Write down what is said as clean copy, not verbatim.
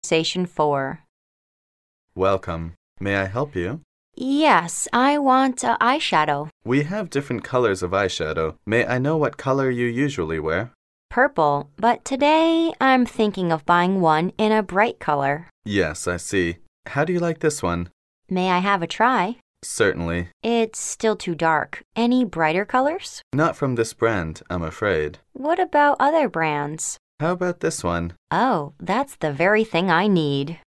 Conversation 4. Welcome. May I help you? Yes, I want eyeshadow. We have different colors of eyeshadow. May I know what color you usually wear? Purple, but today I'm thinking of buying one in a bright color. Yes, I see. How do you like this one? May I have a try? Certainly. It's still too dark. Any brighter colors? Not from this brand, I'm afraid. What about other brands? How about this one? Oh, that's the very thing I need.